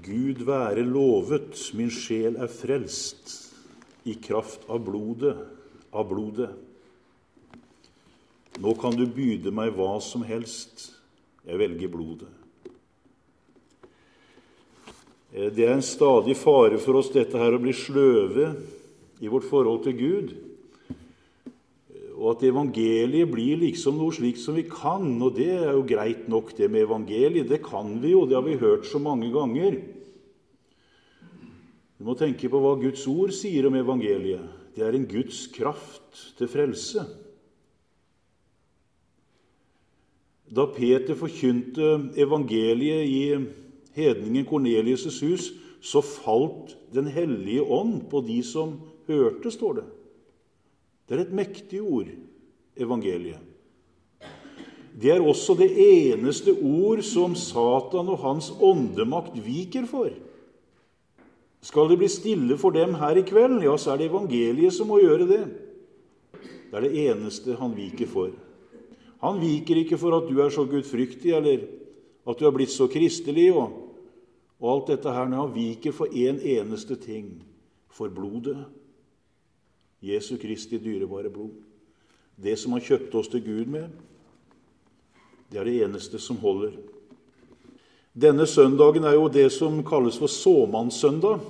Gud være lovet, min sjel er frelst, i kraft av blodet. Nå kan du byde meg hva som helst, jeg velger blodet. Det er en stadig fare for oss dette her å bli sløve i vårt forhold til Gud, og at evangeliet blir liksom noe slikt som vi kan, og det er jo greit nok det med evangeliet, det kan vi jo, det har vi hørt så mange ganger. Du må tenke på hva Guds ord sier om evangeliet. Det er en Guds kraft til frelse. Da Peter forkynte evangeliet i hedningen Kornelius' hus, så falt den hellige ånd på de som hørte, står det. Det er et mektig ord, evangeliet. Det er også det eneste ord som Satan og hans åndemakt viker for. Skal det bli stille for dem her i kveld, ja, så er det evangeliet som må gjøre det. Det er det eneste han viker for. Han viker ikke for at du er så gudfryktig, eller at du er blitt så kristelig, og alt dette her. Han viker for en eneste ting, for blodet. Jesu Kristi dyrebare blod. Det som han kjøpte oss til Gud med, det er det eneste som holder. Denne søndagen er jo det som kalles for såmannssøndag.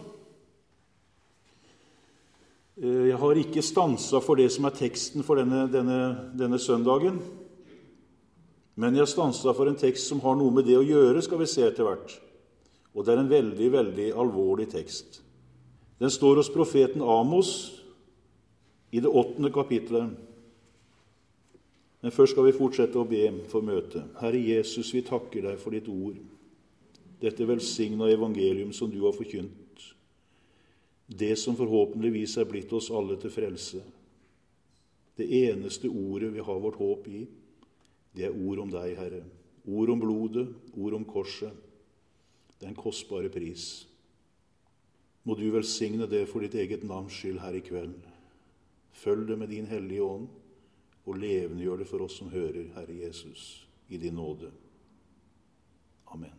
Jeg har ikke stanset for det som er teksten for denne søndagen, men jeg har stanset for en tekst som har noe med det å gjøre, skal vi se etter hvert. Og det er en veldig, veldig alvorlig tekst. Den står hos profeten Amos, i det 8. kapitlet. Men først skal vi fortsette å be for møtet. Herre Jesus, vi takker deg for ditt ord. Dette velsigna evangelium som du har forkynt. Det som forhåpentligvis er blitt oss alle til frelse. Det eneste ordet vi har vårt håp i, det er ord om deg, Herre. Ord om blodet, ord om korset. Det er en kostbare pris. Må du velsigne det for ditt eget navns skyld her i kveld. Følg det med din hellige ånd, og levendegjør det for oss som hører, Herre Jesus, i din nåde. Amen.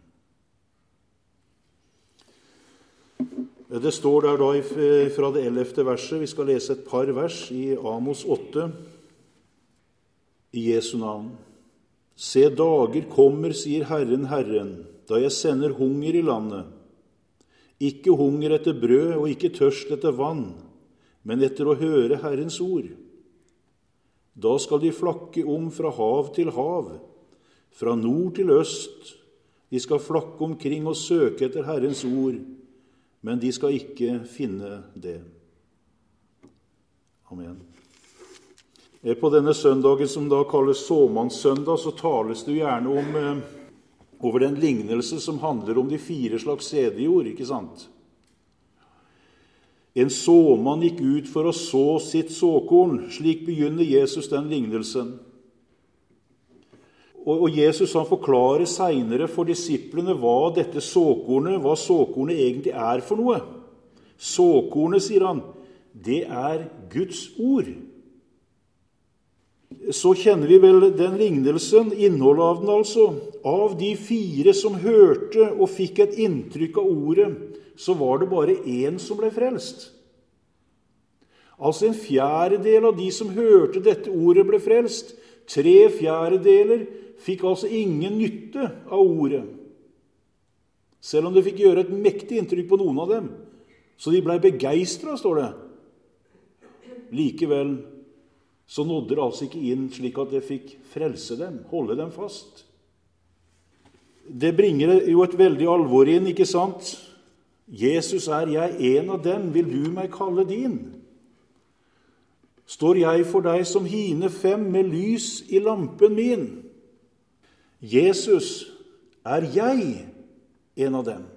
Det står der da fra det 11. verset, vi skal lese et par vers i Amos 8, i Jesu navn. Se, dager kommer, sier Herren, Herren, da jeg sender hunger i landet. Ikke hunger etter brød og ikke tørst etter vann, men etter å høre Herrens ord. Da skal de flakke om fra hav til hav, fra nord til øst. De skal flakke omkring og søke etter Herrens ord, men de skal ikke finne det. Amen. På denne søndagen som da kalles såmannssøndag, så tales det gjerne over den lignelse som handler om de 4 slags sædjord, ikke sant? En såmann gikk ut for å så sitt såkorn. Slik begynner Jesus den lignelsen. Og Jesus han forklarer senere for disiplene hva dette såkornet, hva såkornet egentlig er for noe. Såkornet, sier han, det er Guds ord. Så kjenner vi vel den lignelsen, innholdet av den altså. Av de 4 som hørte og fikk et inntrykk av ordet, så var det bare én som ble frelst. Altså en 1/4 av de som hørte dette ordet ble frelst. 3/4 fikk altså ingen nytte av ordet. Selv om det fikk gjøre et mektig inntrykk på noen av dem. Så de ble begeistret, står det. Likevel så nådde det altså ikke inn slik at det fikk frelse dem, holde dem fast. Det bringer jo et veldig alvor inn, ikke sant? Jesus er jeg en av dem, vil du meg kalle din? Står jeg for deg som hine 5 med lys i lampen min? Jesus, er jeg en av dem?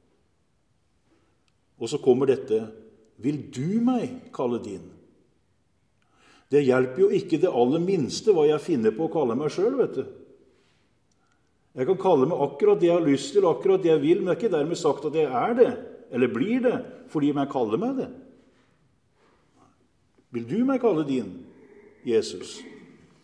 Og så kommer dette, vil du meg kalle din? Det hjelper jo ikke det aller minste hva jeg finner på å kalle meg selv, vet du. Jeg kan kalle meg akkurat det jeg har lyst til, akkurat det jeg vil, men det er ikke dermed sagt at jeg er det, eller blir det, fordi jeg kaller meg det. Vil du meg kalle din, Jesus?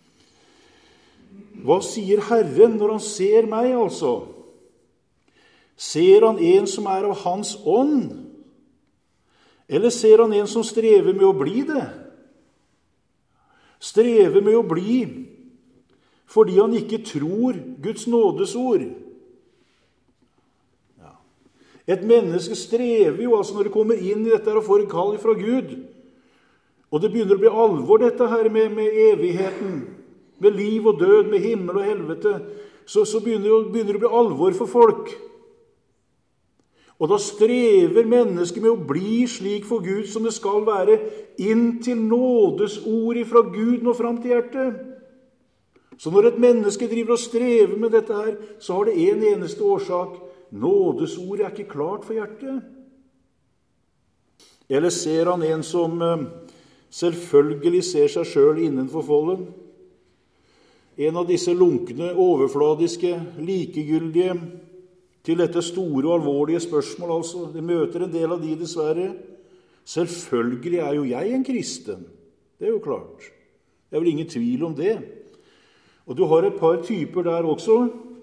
Hva sier Herren når han ser meg, altså? Ser han en som er av hans ånd? Eller ser han en som strever med å bli det? Strever med å bli fordi han ikke tror Guds nådesord. Ja. Et menneske strever jo altså når det kommer inn i dette og får en kall fra Gud. Og det begynner å bli alvor dette her med evigheten, med liv og død, med himmel og helvete. Så begynner det å bli alvor for folk. Og da strever mennesket med å bli slik for Gud som det skal være, inntil nådesordet fra Gud nå fram til hjertet. Så når et menneske driver og strever med dette her, så har det en eneste årsak. Nådesordet er ikke klart for hjertet. Eller ser han en som selvfølgelig ser seg selv innenfor folden? En av disse lunkne, overfladiske, likegyldige til dette store og alvorlige spørsmål, altså. Det møter en del av de, dessverre. Selvfølgelig er jo jeg en kristen. Det er jo klart. Det er vel ingen tvil om det. Og du har et par typer der også.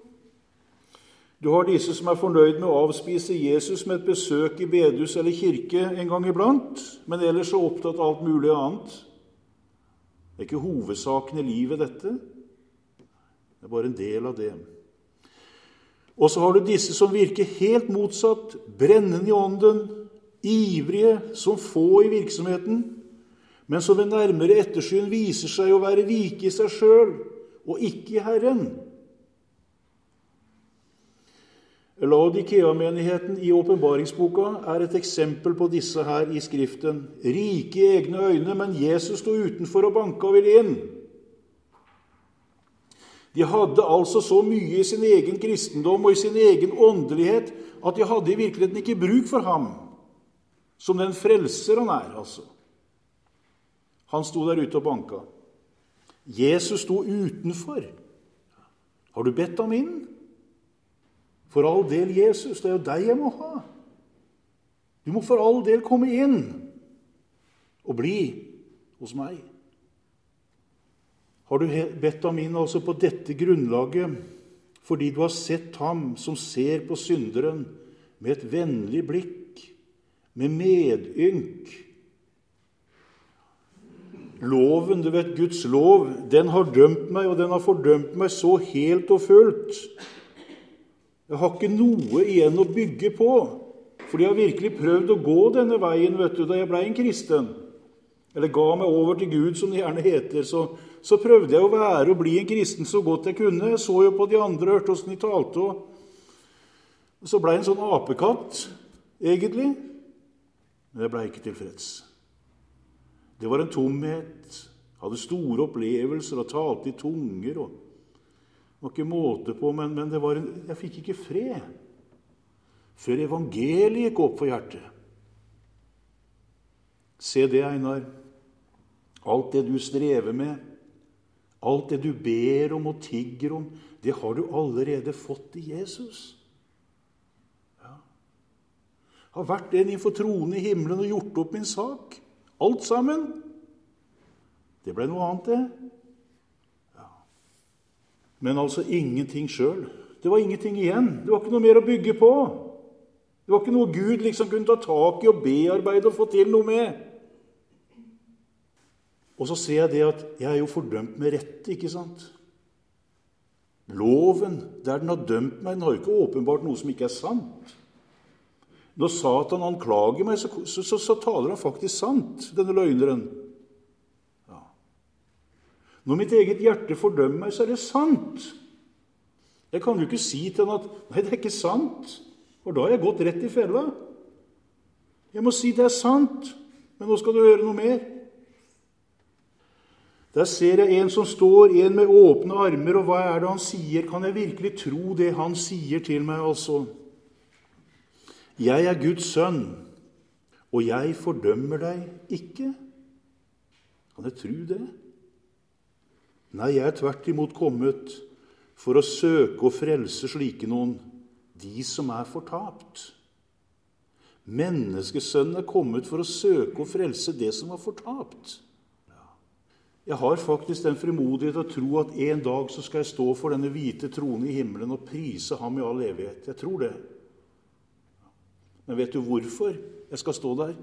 Du har disse som er fornøyd med å avspise Jesus med et besøk i bedehus eller kirke en gang iblant, men ellers så opptatt av alt mulig annet. Det er ikke hovedsaken i livet, dette. Det er bare en del av det. Og så har du disse som virker helt motsatt, brennende i ånden, ivrige som få i virksomheten, men som ved nærmere ettersyn viser seg å være rike i seg selv, og ikke i Herren. Laodikea-menigheten i åpenbaringsboka er et eksempel på disse her i Skriften. Rike i egne øyne, men Jesus sto utenfor og banka og ville inn. De hadde altså så mye i sin egen kristendom og i sin egen åndelighet at de hadde i virkeligheten ikke bruk for ham, som den frelser han er, altså. Han sto der ute og banka. Jesus sto utenfor. Har du bedt ham inn? For all del, Jesus, det er jo deg jeg må ha. Du må for all del komme inn og bli hos meg. Har du bedt ham inn altså på dette grunnlaget, fordi du har sett ham som ser på synderen med et vennlig blikk, med medynk? Loven, du vet, Guds lov, den har dømt meg, og den har fordømt meg så helt og fullt. Jeg har ikke noe igjen å bygge på, for jeg har virkelig prøvd å gå denne veien, vet du, da jeg ble en kristen. Eller ga meg over til Gud, som det gjerne heter, så prøvde jeg å være og bli en kristen så godt jeg kunne. Jeg så jo på de andre, hørte hvordan de talte, og så ble jeg en sånn apekatt, egentlig. Men jeg ble ikke tilfreds. Det var en tomhet, hadde store opplevelser og talte i tunger, og det var ikke måte på, men jeg fikk ikke fred før evangeliet gikk opp for hjertet. Se det, Einar. Alt det du strever med, alt det du ber om og tigger om, det har du allerede fått i Jesus. Ja. Har vært en innenfor tronen i himmelen og gjort opp min sak. Alt sammen. Det ble noe annet, det. Ja. Men altså ingenting selv. Det var ingenting igjen. Det var ikke noe mer å bygge på. Det var ikke noe Gud liksom kunne ta tak i og bearbeide og få til noe med. Og så ser jeg det at jeg er jo fordømt med rette, ikke sant? Loven, der den har dømt meg, den har jo ikke åpenbart noe som ikke er sant. Når Satan anklager meg, så taler han faktisk sant, denne løgneren. Ja. Når mitt eget hjerte fordømmer meg, så er det sant. Jeg kan jo ikke si til han at nei, det er ikke sant, for da har jeg gått rett i fella. Jeg må si det er sant, men nå skal du høre noe mer. Der ser jeg en som står, en med åpne armer, og hva er det han sier? Kan jeg virkelig tro det han sier til meg, altså? Jeg er Guds sønn, og jeg fordømmer deg ikke. Kan jeg tro det? Nei, jeg er tvert imot kommet for å søke og frelse slike noen, de som er fortapt. Menneskesønnen er kommet for å søke og frelse det som er fortapt. Jeg har faktisk den frimodighet å tro at en dag så skal jeg stå for denne hvite tronen i himmelen og prise ham i all evighet. Jeg tror det. Men vet du hvorfor jeg skal stå der?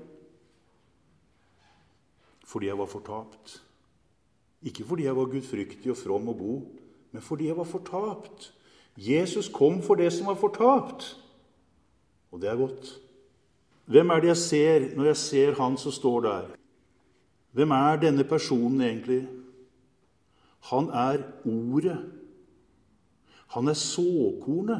Fordi jeg var fortapt. Ikke fordi jeg var gudfryktig og from og god, men fordi jeg var fortapt. Jesus kom for det som var fortapt. Og det er godt. Hvem er det jeg ser når jeg ser han som står der? Hvem er denne personen egentlig? Han er ordet. Han er såkornet.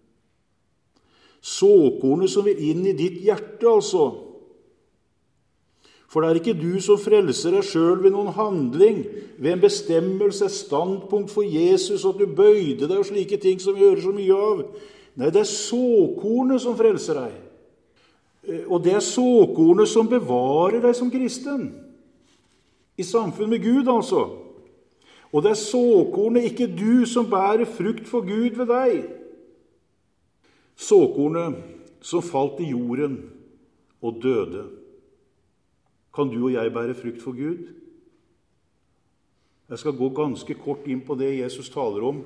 Såkornet som vil inn i ditt hjerte, altså. For det er ikke du som frelser deg selv ved noen handling, ved en bestemmelse, et standpunkt for Jesus, at du bøyde deg og slike ting som vi hører så mye av. Nei, det er såkornet som frelser deg. Og det er såkornet som bevarer deg som kristen. I samfunn med Gud, altså. Og det er såkornet, ikke du, som bærer frukt for Gud ved deg. Såkornet som falt i jorden og døde. Kan du og jeg bære frukt for Gud? Jeg skal gå ganske kort inn på det Jesus taler om.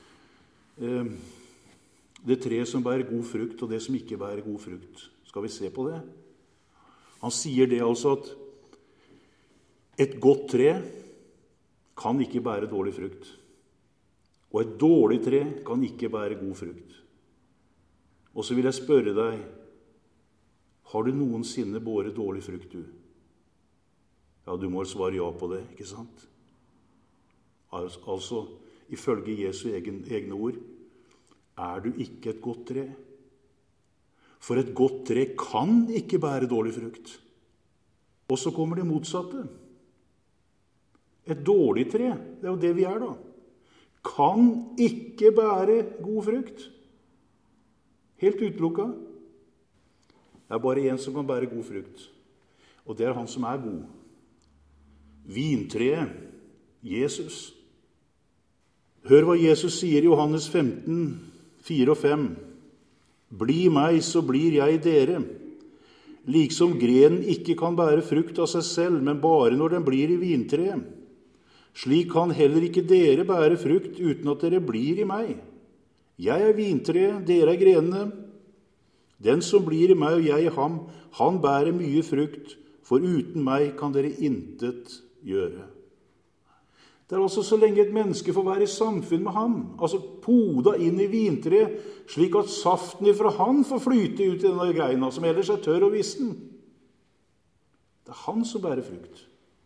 Det tre som bærer god frukt, og det som ikke bærer god frukt. Skal vi se på det? Han sier det altså at et godt tre kan ikke bære dårlig frukt. Og et dårlig tre kan ikke bære god frukt. Og så vil jeg spørre deg, har du noensinne båret dårlig frukt, du? Ja, du må svare ja på det, ikke sant? Altså, ifølge Jesu egne ord, er du ikke et godt tre. For et godt tre kan ikke bære dårlig frukt. Og så kommer det motsatte. Et dårlig tre, det er jo det vi er da, kan ikke bære god frukt. Helt utelukket. Det er bare en som kan bære god frukt, og det er han som er god. Vintreet, Jesus. Hør hva Jesus sier i Johannes 15, 4 og 5. Bli meg, så blir jeg dere. Liksom grenen ikke kan bære frukt av seg selv, men bare når den blir i vintreet. Slik kan heller ikke dere bære frukt uten at dere blir i meg. Jeg er vintreet, dere er grenene. Den som blir i meg og jeg i ham, han bærer mye frukt, for uten meg kan dere intet gjøre. Det er altså så lenge et menneske får være i samfunn med ham, altså poda inn i vintreet, slik at saften ifra han får flyte ut i denne greina, som ellers er tørr og vissen. Det er han som bærer frukt.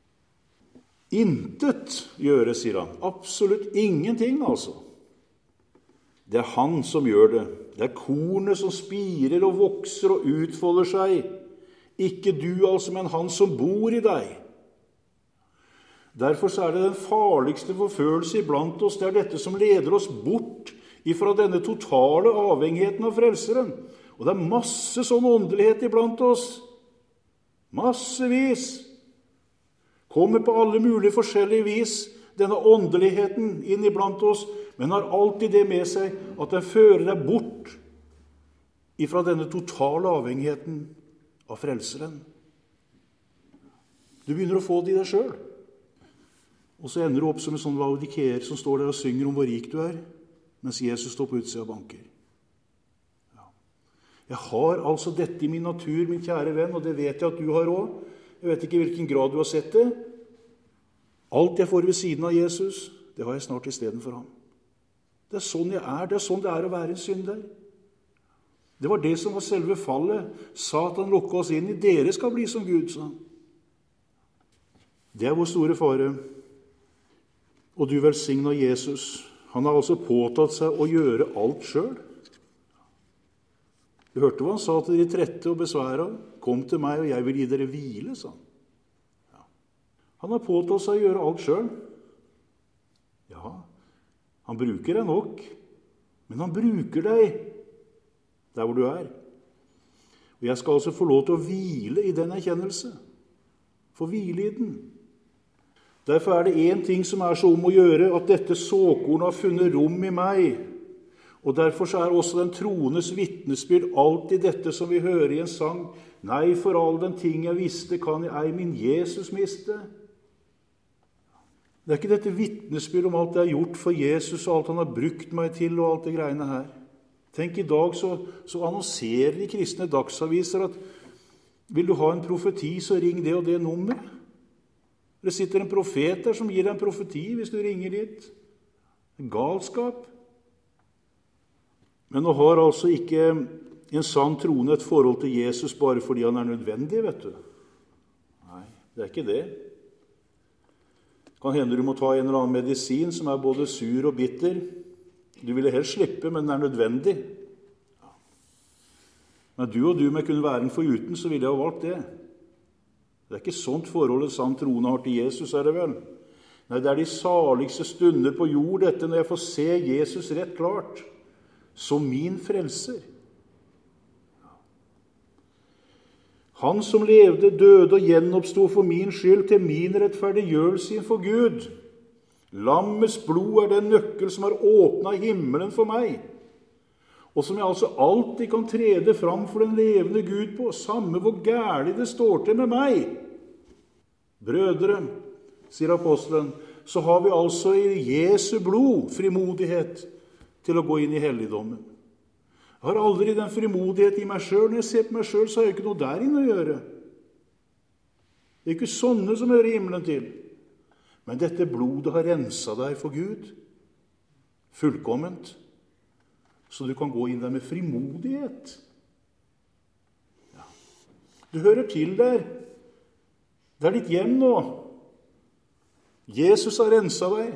Intet gjøre, sier han. Absolutt ingenting, altså. Det er han som gjør det. Det er kornet som spirer og vokser og utfolder seg. Ikke du, altså, men han som bor i deg. Derfor er det den farligste forfølelse iblant oss. Det er dette som leder oss bort ifra denne totale avhengigheten av frelseren. Og det er masse sånn åndelighet iblant oss. Massevis. Kommer på alle mulige forskjellige vis denne åndeligheten inn iblant oss, men har alltid det med seg at den fører deg bort ifra denne totale avhengigheten av frelseren. Du begynner å få det i deg selv. Og så ender du opp som en sånn laodikeer som står der og synger om hvor rik du er, mens Jesus står på utsida og banker. Ja. Jeg har altså dette i min natur, min kjære venn, og det vet jeg at du har også. Jeg vet ikke i hvilken grad du har sett det. Alt jeg får ved siden av Jesus, det har jeg snart i stedet for ham. Det er sånn jeg er. Det er sånn det er å være en synder. Det var det som var selve fallet. Satan lokket oss inn i. Dere skal bli som Gud, sa han. Det er vår store fare. Og du velsigner Jesus. Han har altså påtatt seg å gjøre alt selv. Du hørte hva han sa til de trette og besværa. Kom til meg, og jeg vil gi dere hvile, sa han. Ja. Han har påtatt seg å gjøre alt selv. Ja, han bruker deg nok, men han bruker deg der hvor du er. Og jeg skal altså få lov til å hvile i den erkjennelse. Få hvile i den. Derfor er det en ting som er så om å gjøre, at dette såkornet har funnet rom i meg. Og derfor så er også den troendes vitnesbyrd alltid dette som vi hører i en sang. Nei, for all den ting jeg visste, kan jeg ei min Jesus miste. Det er ikke dette vitnesbyrd om alt det er gjort for Jesus, og alt han har brukt meg til, og alt det greiene her. Tenk, i dag så annonserer de kristne dagsaviser at vil du ha en profeti, så ring det og det nummeret. Det sitter en profet der som gir deg en profeti hvis du ringer dit. En galskap. Men nå har altså ikke en sann troende et forhold til Jesus bare fordi han er nødvendig, vet du. Nei, det er ikke det. Kan hende du må ta en eller annen medisin som er både sur og bitter. Du ville helst slippe, men den er nødvendig. Men du og meg kunne være en foruten, så ville jeg ha valgt det. Det er ikke sånt forholdet sann troende har til Jesus, er det vel? Nei, det er de saligste stunder på jord, dette, når jeg får se Jesus rett klart, som min frelser. Han som levde, døde og gjenoppstod for min skyld, til min rettferdiggjørelse innfor Gud. Lammets blod er den nøkkel som har åpnet himmelen for meg, og som jeg altså alltid kan trede fram for den levende Gud på, samme hvor gærlig det står til med meg. Brødre, sier apostelen, så har vi altså i Jesu blod frimodighet til å gå inn i helligdommen. Jeg har aldri den frimodighet i meg selv. Når jeg ser på meg selv, så har jeg ikke noe der inne å gjøre. Det er ikke sånne som hører himmelen til. Men dette blodet har renset deg for Gud, fullkomment, så du kan gå inn der med frimodighet. Ja. Du hører til der. Det er ditt hjem nå. Jesus har renset deg,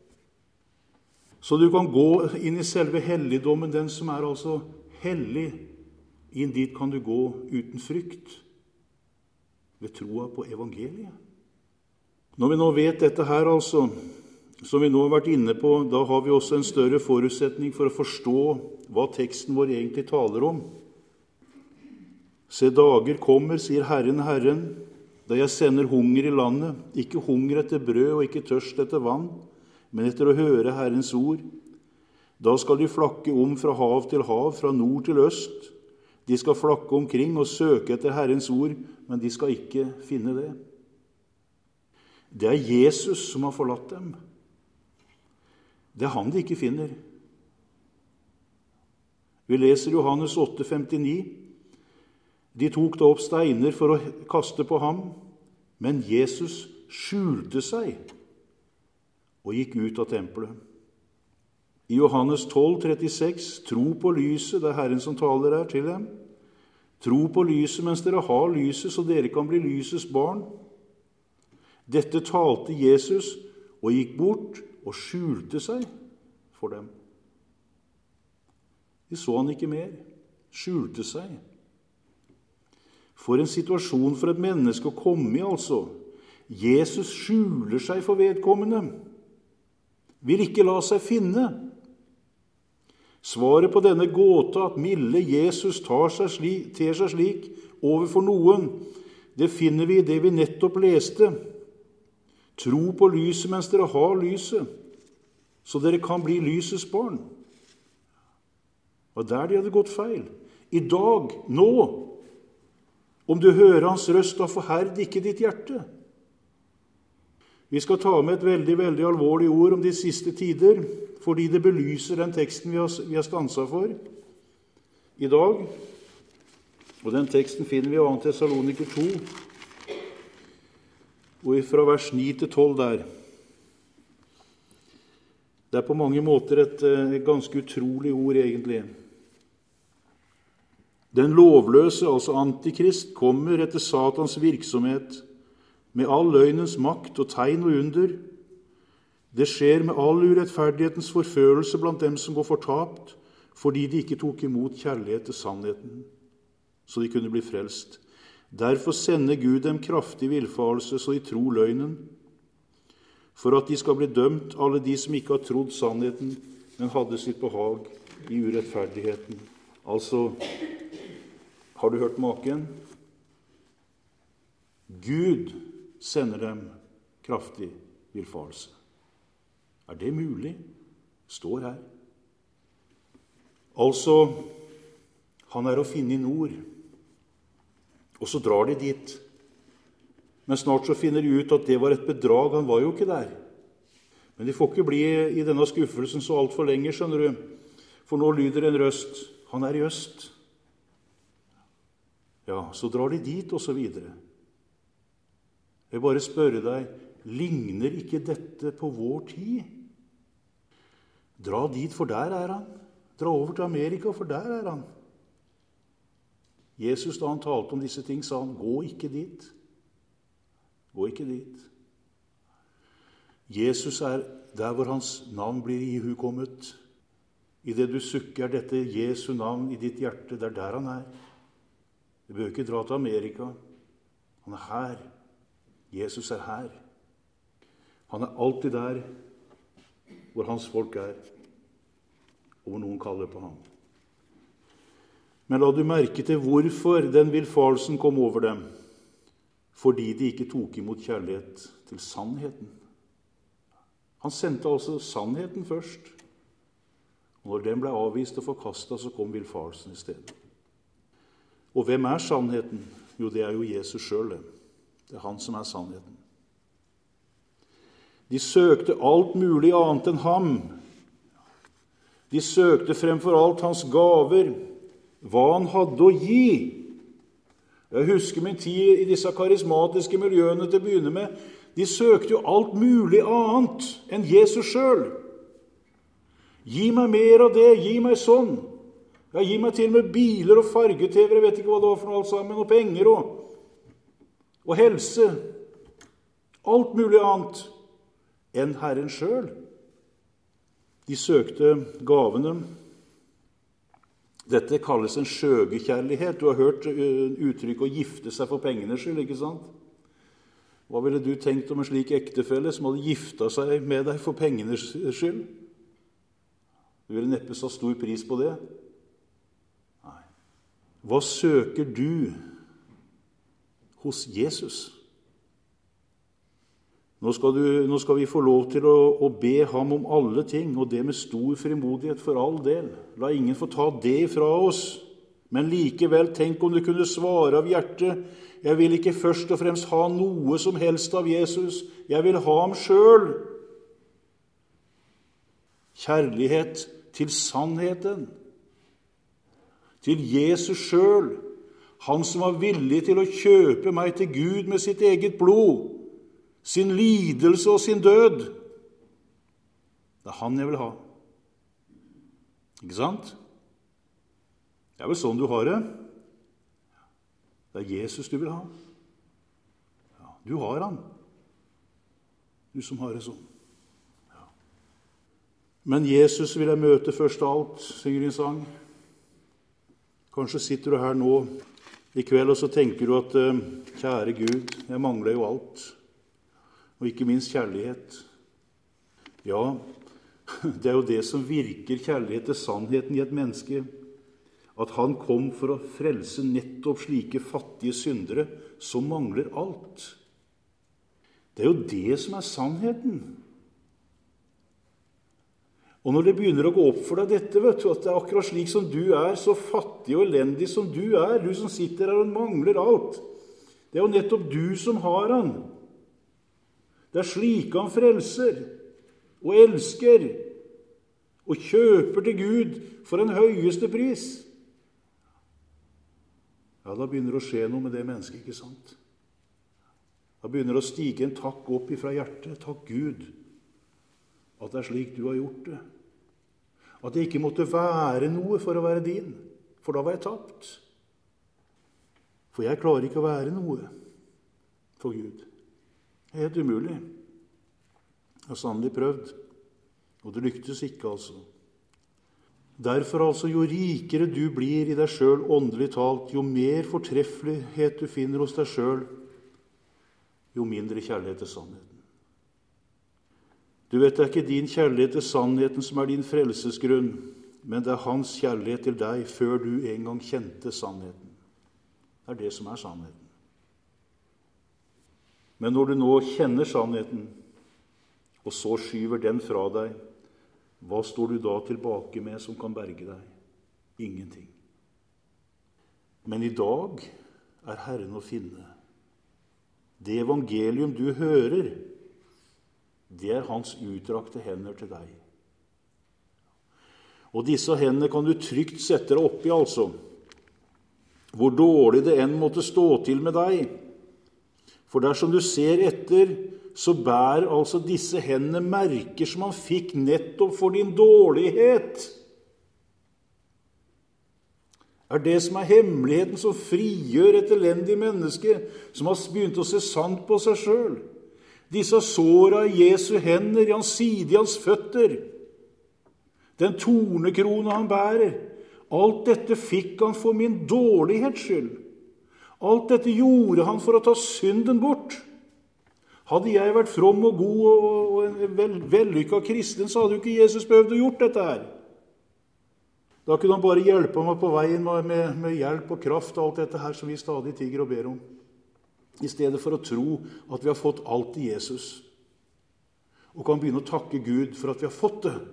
så du kan gå inn i selve helligdommen, den som er altså hellig. Inn dit kan du gå uten frykt, ved troa på evangeliet. Når vi nå vet dette her, altså, som vi nå har vært inne på, da har vi også en større forutsetning for å forstå hva teksten vår egentlig taler om. Se, dager kommer, sier Herren, Herren, da jeg sender hunger i landet, ikke hunger etter brød og ikke tørst etter vann, men etter å høre Herrens ord. Da skal de flakke om fra hav til hav, fra nord til øst. De skal flakke omkring og søke etter Herrens ord, men de skal ikke finne det. Det er Jesus som har forlatt dem. Det er han de ikke finner. Vi leser Johannes 8,59. De tok da opp steiner for å kaste på ham, men Jesus skjulte seg og gikk ut av tempelet. I Johannes 12,36, tro på lyset, det er Herren som taler her til dem. Tro på lyset mens dere har lyset, så dere kan bli lysets barn. Dette talte Jesus og gikk bort og skjulte seg for dem. De så han ikke mer, skjulte seg. For en situasjon for et menneske å komme i, altså. Jesus skjuler seg for vedkommende. Vil ikke la seg finne. Svaret på denne gåta, at milde Jesus ter seg slik overfor noen, det finner vi i det vi nettopp leste. Tro på lyset mens dere har lyset, så dere kan bli lysets barn. Og der de hadde gått feil. I dag, nå, om du hører hans røst, da forherd ikke ditt hjerte. Vi skal ta med et veldig, veldig alvorlig ord om de siste tider, fordi det belyser den teksten vi har stanset for i dag. Og den teksten finner vi i 2. Tessaloniker 2, og fra vers 9-12 der. Det er på mange måter et ganske utrolig ord, egentlig. Den lovløse, altså antikrist, kommer etter Satans virksomhet med all løgnens makt og tegn og under. Det skjer med all urettferdighetens forførelse blant dem som går fortapt, fordi de ikke tok imot kjærlighet til sannheten, så de kunne bli frelst. Derfor sender Gud dem kraftig villfarelse, så de tror løgnen, for at de skal bli dømt, alle de som ikke har trodd sannheten, men hadde sitt behag i urettferdigheten. Altså, har du hørt maken? Gud sender dem kraftig villfarelse. Er det mulig? Står her. Altså, han er å finne i nord, og så drar de dit. Men snart så finner de ut at det var et bedrag, han var jo ikke der. Men de får ikke bli i denne skuffelsen så alt for lenge, skjønner du. For nå lyder en røst, han er i øst. Ja, så drar de dit, og så videre. Jeg vil bare spørre deg, ligner ikke dette på vår tid? Dra dit, for der er han. Dra over til Amerika, for der er han. Jesus, da han talte om disse ting, sa han, gå ikke dit. Gå ikke dit. Jesus er der hvor hans navn blir ihukommet. I det du sukker dette Jesu navn i ditt hjerte, det er der han er. Du bør ikke dra til Amerika. Han er her. Jesus er her. Han er alltid der hvor hans folk er, og hvor noen kaller på ham. Men la du merke til hvorfor den villfarelsen kom over dem. Fordi de ikke tok imot kjærlighet til sannheten. Han sendte altså sannheten først. Og når den ble avvist og forkastet, så kom villfarelsen i stedet. Og hvem er sannheten? Jo, det er jo Jesus selv. Det er han som er sannheten. De søkte alt mulig annet enn ham. De søkte fremfor alt hans gaver, hva han hadde å gi. Jeg husker min tid i disse karismatiske miljøene til å begynne med. De søkte jo alt mulig annet enn Jesus selv. Gi meg mer av det, gi meg sånn. Ja, gi meg til og med biler og farge-TV, jeg vet ikke hva det var for noe alt sammen, og penger og helse. Alt mulig annet enn Herren selv. De søkte gavene. Dette kalles en skjøgekjærlighet. Du har hørt uttrykket å gifte seg for pengenes skyld, ikke sant? Hva ville du tenkt om en slik ektefelle som hadde gifta seg med deg for pengenes skyld? Du ville neppe satt stor pris på det. Nei. Hva søker du hos Jesus? Nå skal vi få lov til å be ham om alle ting, og det med stor frimodighet for all del. La ingen få ta det fra oss. Men likevel, tenk om du kunne svare av hjertet, jeg vil ikke først og fremst ha noe som helst av Jesus. Jeg vil ha ham selv. Kjærlighet til sannheten. Til Jesus selv. Han som var villig til å kjøpe meg til Gud med sitt eget blod. Sin lidelse og sin død. Det er han jeg vil ha. Ikke sant? Det er vel sånn du har det. Det er Jesus du vil ha. Ja, du har han. Du som har det sånn. Ja. Men Jesus vil jeg møte først av alt, synger en sang. Kanskje sitter du her nå i kveld, og så tenker du at kjære Gud, jeg mangler jo alt. Og ikke minst kjærlighet. Ja, det er jo det som virker kjærlighet til sannheten i et menneske. At han kom for å frelse nettopp slike fattige syndere som mangler alt. Det er jo det som er sannheten. Og når det begynner å gå opp for deg dette, vet du, at det er akkurat slik som du er, så fattig og elendig som du er, du som sitter her og mangler alt, det er jo nettopp du som har han. Det er slik han frelser og elsker og kjøper til Gud for en høyeste pris. Ja, da begynner det å skje noe med det mennesket, ikke sant? Da begynner det å stige en takk opp ifra hjertet. Takk Gud, at det er slik du har gjort det. At det ikke måtte være noe for å være din, for da var jeg tapt. For jeg klarer ikke å være noe for Gud. Det er helt umulig. Jeg har sannelig prøvd, og det lyktes ikke altså. Derfor altså, jo rikere du blir i deg selv åndelig talt, jo mer fortreffelighet du finner hos deg selv, jo mindre kjærlighet til sannheten. Du vet, det er ikke din kjærlighet til sannheten som er din frelsesgrunn, men det er hans kjærlighet til deg før du en gang kjente sannheten. Det er det som er sannheten. Men når du nå kjenner sannheten, og så skyver den fra deg, hva står du da tilbake med som kan berge deg? Ingenting. Men i dag er Herren å finne. Det evangelium du hører, det er hans utrakte hender til deg. Og disse hendene kan du trygt sette deg oppi, altså. Hvor dårlig det enn måtte stå til med deg. For dersom du ser etter, så bærer altså disse hendene merker som han fikk nettopp for din dårlighet. Er det som er hemmeligheten som frigjør et elendig menneske, som har begynt å se sant på seg selv. Disse såra i Jesu hender, i hans side, i hans føtter. Den tornekrone han bærer. Alt dette fikk han for min dårlighets skyld. Alt dette gjorde han for å ta synden bort. Hadde jeg vært from og god og en vellykket kristen, så hadde jo ikke Jesus behøvd å gjort dette her. Da kunne han bare hjelpe meg på veien med hjelp og kraft og alt dette her som vi stadig tigger og ber om. I stedet for å tro at vi har fått alt i Jesus. Og kan begynne å takke Gud for at vi har fått det.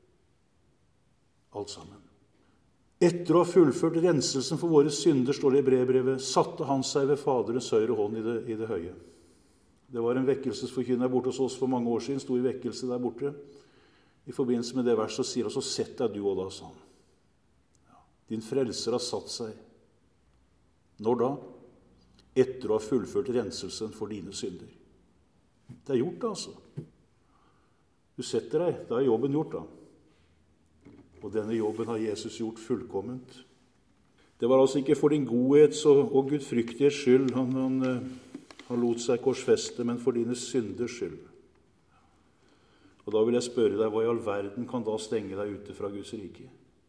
Alt sammen. Etter å ha fullført renselsen for våre synder, står det i brevbrevet, satte han seg ved Faderens høyre hånd i det høye. Det var en vekkelsesforkynner der borte hos oss for mange år siden, stor vekkelse der borte. I forbindelse med det verset sier han, så sett deg du og da, sa han. Din frelser har satt seg. Når da? Etter å ha fullført renselsen for dine synder. Det er gjort, altså. Du setter deg, da er jobben gjort, da. Og denne jobben har Jesus gjort fullkomment. Det var altså ikke for din godhets og gudfryktighets skyld han lot seg korsfeste, men for dine synders skyld. Og da vil jeg spørre deg, hva i all verden kan da stenge deg ute fra Guds rike?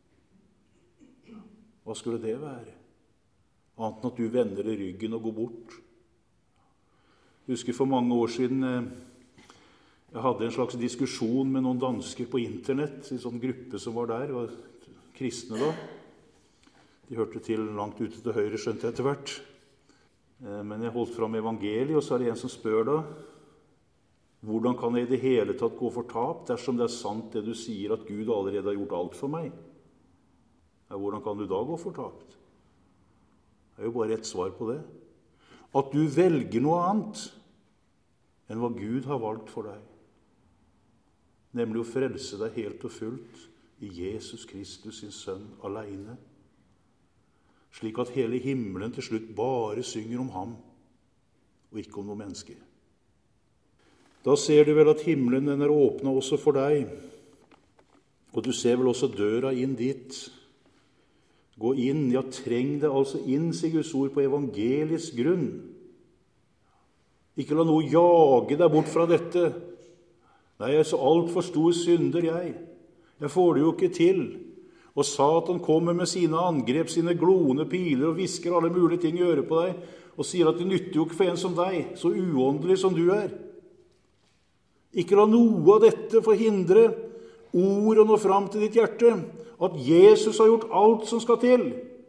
Hva skulle det være? Annet enn at du vender deg ryggen og går bort. Jeg husker for mange år siden jeg hadde en slags diskusjon med noen dansker på internett, i en sånn gruppe som var der, var kristne da. De hørte til langt ute til høyre, skjønte jeg etter hvert. Men jeg holdt fram evangeliet, og så er det en som spør da, hvordan kan jeg i det hele tatt gå fortapt dersom det er sant det du sier at Gud allerede har gjort alt for meg? Ja, hvordan kan du da gå fortapt? Det er jo bare ett svar på det. At du velger noe annet enn hva Gud har valgt for deg. Nemlig å frelse deg helt og fullt i Jesus Kristus, sin sønn, alene. Slik at hele himmelen til slutt bare synger om ham, og ikke om noen mennesker. Da ser du vel at himmelen den er åpnet også for deg, og du ser vel også døra inn dit. Gå inn, ja, treng deg altså inn, sier Guds ord, på evangeliets grunn. Ikke la noe jage deg bort fra dette. Nei, jeg er så alt for stor synder, jeg. Jeg får det jo ikke til. Og Satan kommer med sine angrep, sine glående piler, og visker alle mulige ting i øret på deg, og sier at det nytter jo ikke for en som deg, så uåndelig som du er. Ikke la noe av dette forhindre ord å nå fram til ditt hjerte, at Jesus har gjort alt som skal til.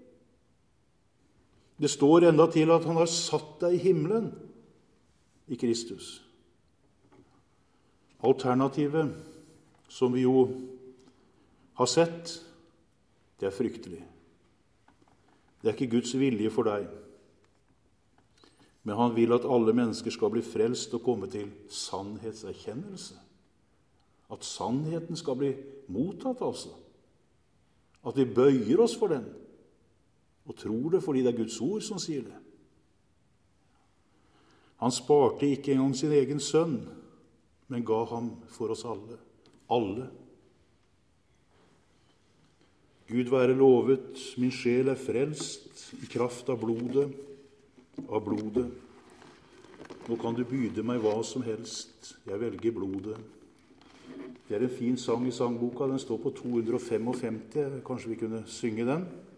Det står enda til at han har satt deg i himmelen i Kristus. Alternativet, som vi jo har sett, det er fryktelig. Det er ikke Guds vilje for deg. Men han vil at alle mennesker skal bli frelst og komme til sannhetserkjennelse. At sannheten skal bli mottatt, altså. At vi bøyer oss for den, og tror det fordi det er Guds ord som sier det. Han sparte ikke engang sin egen sønn, men ga ham for oss alle. Alle. Gud være lovet, min sjel er frelst i kraft av blodet, Nå kan du byde meg hva som helst, jeg velger blodet. Det er en fin sang i sangboka, den står på 255, kanskje vi kunne synge den.